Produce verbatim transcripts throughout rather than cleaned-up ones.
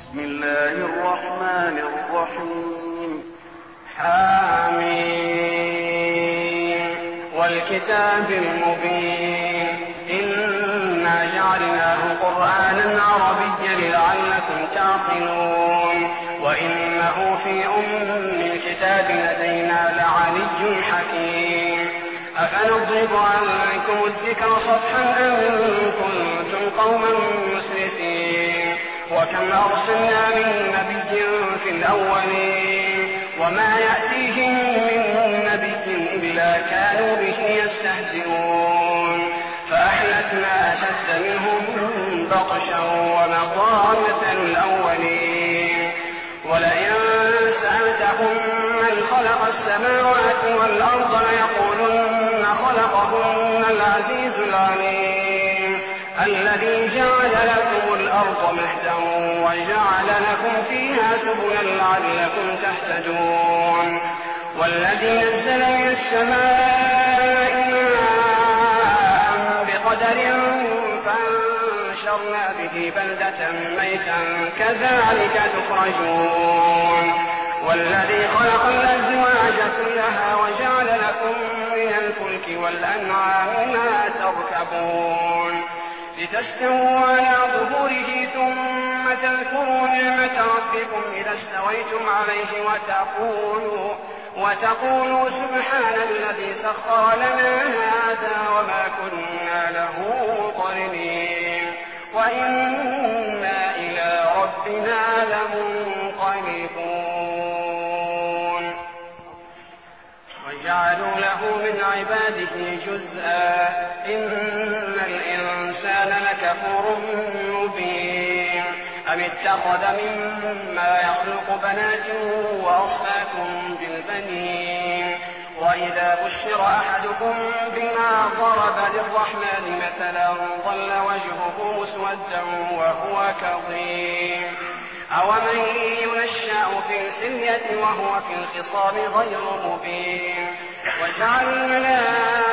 بسم الله الرحمن الرحيم. حامين والكتاب المبين إنا جعلناه قرآنا عربيا لعلكم تعقلون وإنه في أم الكتاب لدينا لعلي حكيم. أفنضرب عنكم الذكر صفحا أن كنتم قوما مسرفين وكم أرسلنا من نبي في الأولين وما يأتيهم من نبي إلا كانوا به يستهزئون فأهلكنا أشد منهم بطشا ومضى مثل الأولين. ولئن سألتهم من خلق السماوات والأرض ليقولن خلقهن العزيز العليم الذي جعل لكم الأرض مهدا وجعل لكم فيها سبلا لعلكم تهتدون والذي نزل من السماء ماء بقدر فأنشرنا به بلدة ميتا كذلك تخرجون والذي خلق الأزواج كلها وجعل لكم من الفلك والأنعام ما تركبون لتستووا على ظهوره ثم تذكروا نعمة ربكم إذا استويتم عليه وتقولوا, وتقولوا سبحان الذي سخر لنا هذا وما كنا له مقرنين وإنا إلى ربنا لمنقلبون. وجعلوا له من عباده جزءا إن الإنسان لكفور مبين أم اتخذ مما يخلق بنات وأصفاكم بالبنين وإذا بشر أحدكم بما ضرب للرحمن مثلا ظل وجهه مسودا وهو كظيم أومن ينشأ في الحلية وهو في الخصام غير مبين. وجعل الملائكة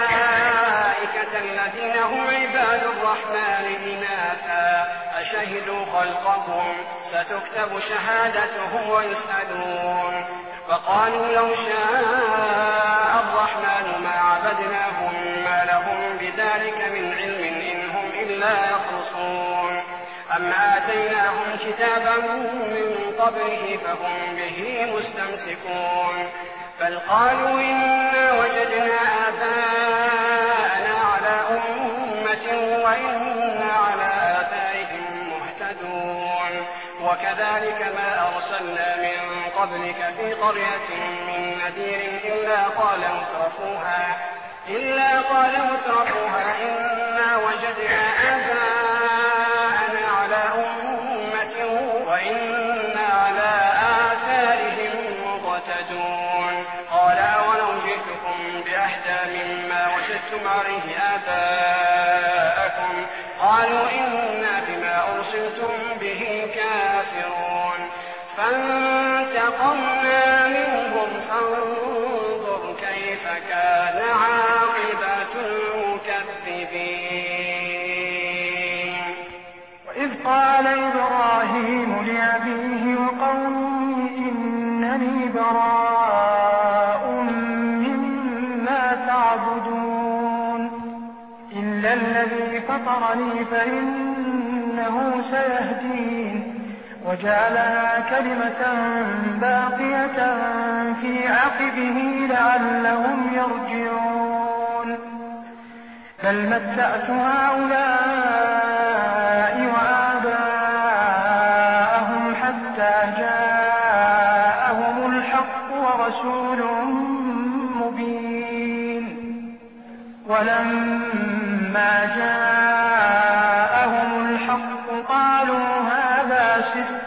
الذين هم عباد الرحمن إناثا أشهدوا خلقهم ستكتب شهادتهم ويسألون وقالوا لو شاء الرحمن ما عبدناهم ما لهم بذلك من علم إن هم إلا يخرصون أم آتيناهم كتابا من قبله فهم به مستمسكون بل قالوا إنا وجدنا آباءنا على أمة وإنا على آثارهم مهتدون وكذلك ما أرسلنا من قبلك في قرية من نذير إلا قال مترفوها إلا قال مترفوها إنا وجدنا آباءنا على أمة وإنا على آثارهم مقتدون قال ولو جئتكم بأهدى مما وجدتم عليه آباءكم قالوا إنا بما أرسلتم به كافرون فانتقمنا منهم فانظر كيف كان عاقبة المكذبين. وإذ قال إبراهيم لأبيه وقومه إنني براء مما تعبدون إلا الذي فطرني فإنه سيهدين وجعلها كلمة باقية في عقبه لعلهم يرجعون بل متعت هؤلاء وآباءهم حتى جاءهم الحق ورسول مبين ولما جاءهم الحق قالوا هذا سحر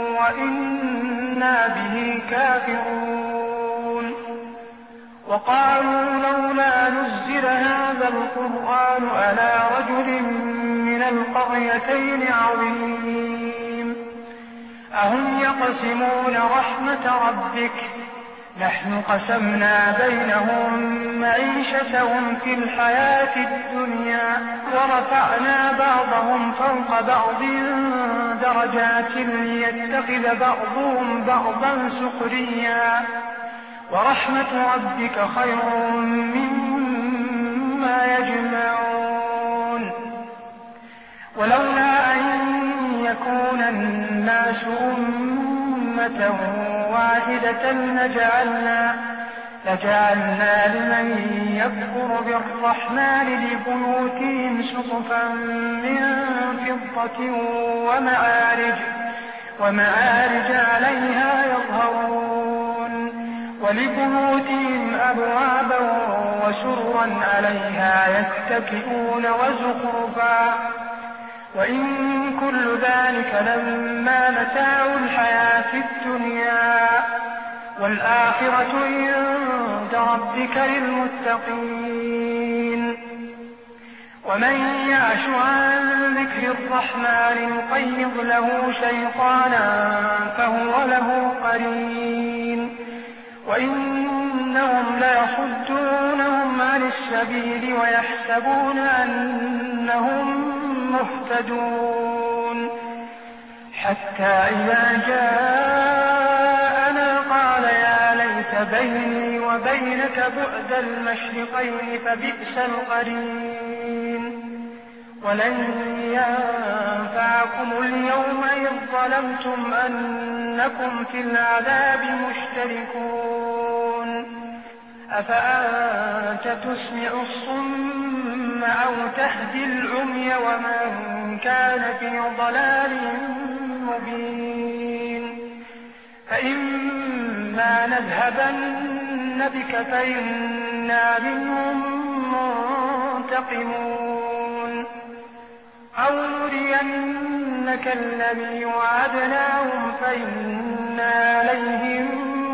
وإنا به كافرون وقالوا لولا نزل هذا القرآن على رجل من القريتين عظيم أهم يقسمون رحمة ربك نحن قسمنا بينهم معيشتهم في الحياة الدنيا ورفعنا بعضهم فوق بعض درجات ليتخذ بعضهم بعضا سخريا ورحمة ربك خير مما يجمعون ولولا أن يكون الناس أمة واحدة لجعلنا لجعلنا لمن يكفر بالرحمن لبيوتهم سقفا من فضة ومعارج, ومعارج عليها يظهرون ولبيوتهم أبوابا وسرا عليها يتكئون وزخرفا وإن كل ذلك لما متاع الحياة الدنيا والآخرة عند ربك للمتقين ومن يعش عن ذكر الرحمن نقيض له شيطانا فهو له قرين وإنهم ليصدونهم عن السبيل ويحسبون أنهم مهتدون حتى إذا جاءنا قال يا ليت بيني وبينك بعد المشرقين فبئس القرين ولن ينفعكم اليوم إذ ظلمتم أنكم في العذاب مشتركون أفأنت تسمع الصم أو تهدي العمي ومن كان في ضلال مبين فإما نذهبن بك فإنا منهم منتقمون أو نرينك الذي وعدناهم فإنا عليهم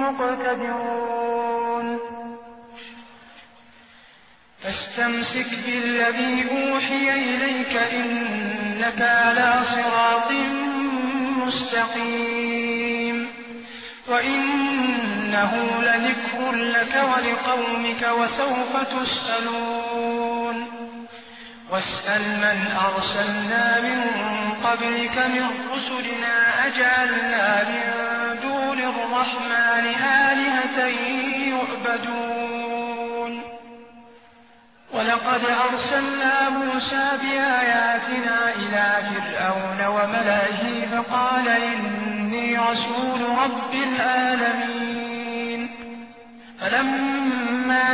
مقتدرون فاستمسك بالذي أوحي إليك إنك على صراط مستقيم وإنه لذكر لك ولقومك وسوف تسألون واسأل من أرسلنا من قبلك من رسلنا أجعلنا من دون الرحمن آلهة يعبدون ولقد أرسلنا موسى بآياتنا إلى فرعون وملئه فقال إني رسول رب العالمين فلما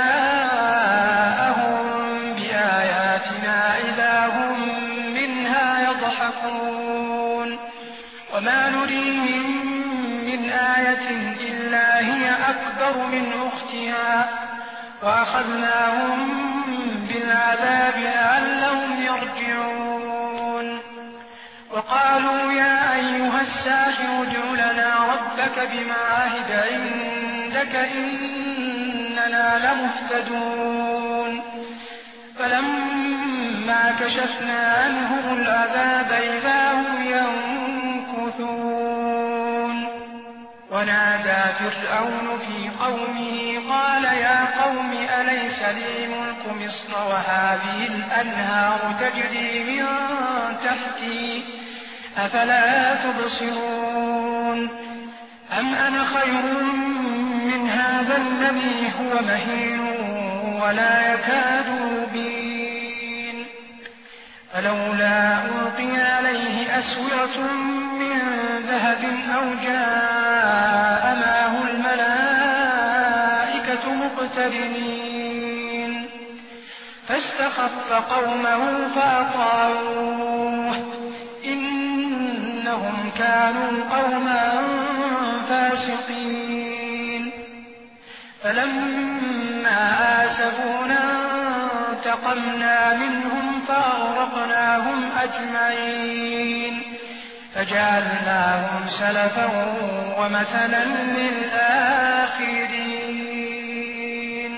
جاءهم بآياتنا إذا هم منها يضحكون وما نريهم من آية إلا هي أكبر من أختها وأخذناهم بالعذاب لعلهم يرجعون وقالوا يا أيها الساحر ادع لنا ربك بما عهد عندك إننا لمهتدون فلما كشفنا عنهم العذاب إذا هم ينكثون ونادى فرعون في قومه قال يا قوم أليس لي ملك مصر وهذه الأنهار تجري من تحتي أفلا تبصرون أم أنا خير من هذا الذي هو مهين ولا يكاد يبين فلولا ألقي عليه أسورة من ذهب أو جاء معه الملائكة مقترنين فاستخف قومه فأطاعوه إنهم كانوا قوما فاسقين فلما آسفونا انتقمنا منهم فأغرقناهم أجمعين فجعلناهم سلفا ومثلا للآخرين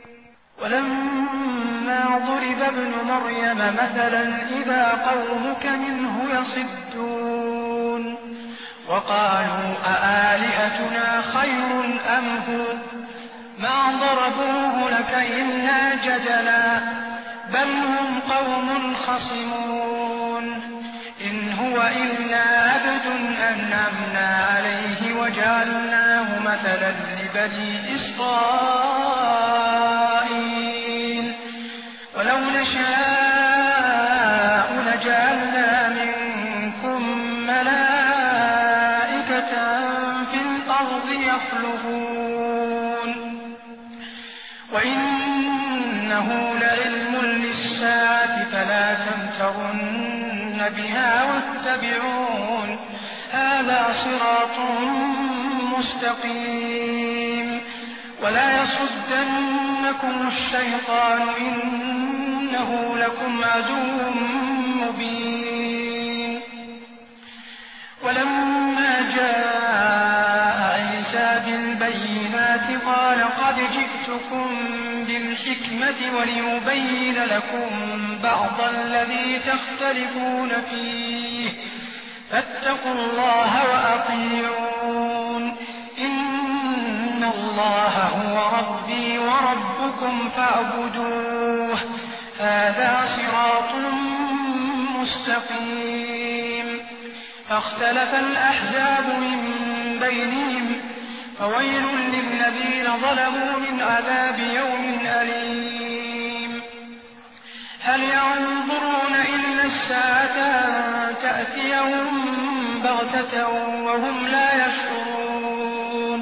ولما ضرب ابن مريم مثلا إذا قومك منه يصدون وقالوا أآلهتنا خير أم هو ما ضربوه لك إلا جدلا بل هم قوم خصمون إن هو إلا إلا عبد أنعمنا عليه وجعلناه مثلا لبني إسرائيل ولو نشاء لجعلنا منكم ملائكة في الأرض يخلفون وإنه لعلم للساعة فلا تمترن بها واتبعون هذا صراط مستقيم ولا يصدنكم الشيطان إنه لكم عدو مبين. ولما جاء عيسى بالبينات قال قد جئتكم بالحكمة وليبين لكم بعض الذي تختلفون فيه فاتقوا الله وأطيعون إن الله هو ربي وربكم فاعبدوه هذا صراط مستقيم. فاختلف الأحزاب من بينهم فويل للذين ظلموا من عذاب يوم أليم. هل ينظرون إلا الساعة أن تأتيهم بغتة وهم لا يشعرون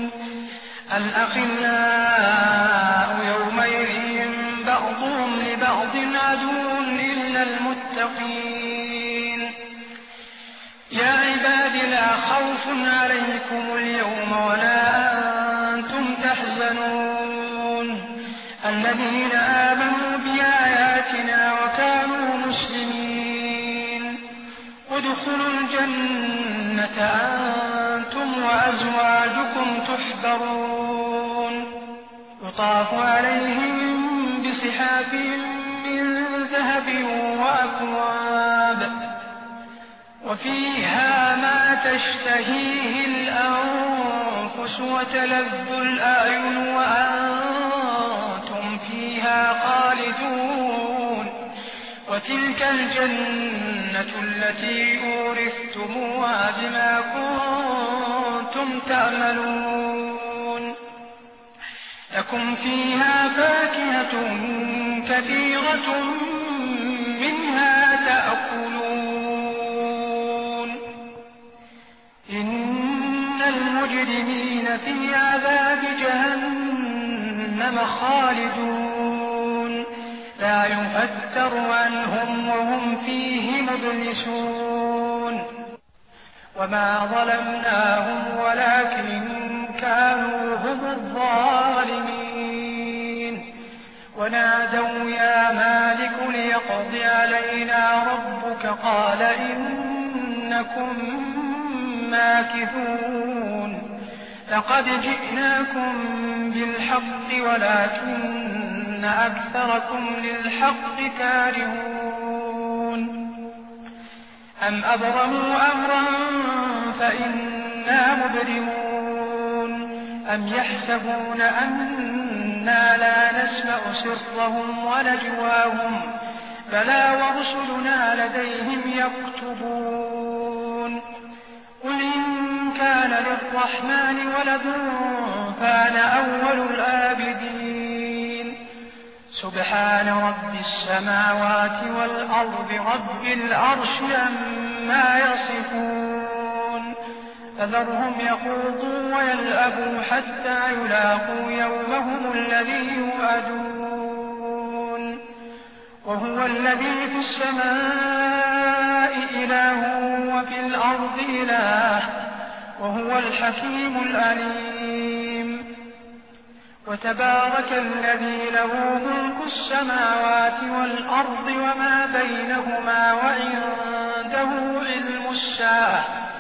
الأخلاء يومئذ بعضهم لبعض عدو إلا المتقين. يا عباد لا خوف عليكم اليوم ولا أنتم تحزنون الذين آمنوا بآياتنا وكانوا مسلمين ادخلوا الجنة أنتم وأزواجكم تحبرون يطاف عليهم بصحاف من ذهب وأكواب وفيها ما تشتهيه الأنفس وتلذ الأعين وأنتم فيها خالدون وتلك الجنة التي أورثتموها بما كنتم تعملون لكم فيها فاكهة كثيرة منها تأكلون إن المجرمين في عذاب جهنم خالدون لا يفتر عنهم وهم فيه مبلسون. وما ظلمناهم ولكن كانوا هم الظالمين ونادوا يا مالك ليقض علينا ربك قال إنكم ماكثون لقد جئناكم بالحق ولكن أكثركم للحق كارهون. أم أبرموا أمرا فإنا مبرمون أم يحسبون أنا لا نسمع سرهم ونجواهم بلى ورسلنا لديهم يكتبون. قل إن كان للرحمن ولد فأنا أول العابدين سبحان رب السماوات والأرض رب العرش عما يصفون فذرهم يخوضوا ويلعبوا حتى يلاقوا يومهم الذي يوعدون وهو الذي في السماء إله وفي الأرض إله وهو الحكيم العليم. وتبارك الذي له ملك السماوات والأرض وما بينهما وعنده علم الساعة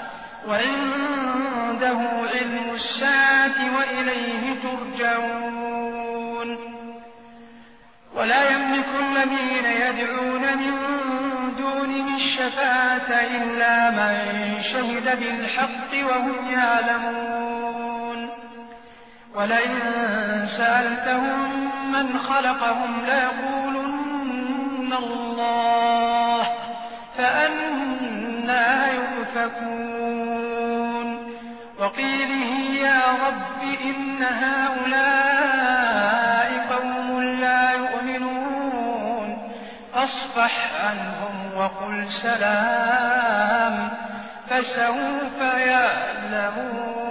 وعنده علم الساعة وإليه ترجعون. ولا يملك الذين يدعون من دونه الشفاعة إلا من شهد بالحق وهم يعلمون. ولئن سألتهم من خلقهم ليقولن الله فأنى يؤفكون. يؤفكون وقيله يا رب إن هؤلاء قوم لا يؤمنون فاصفح عنهم وقل سلام فسوف يعلمون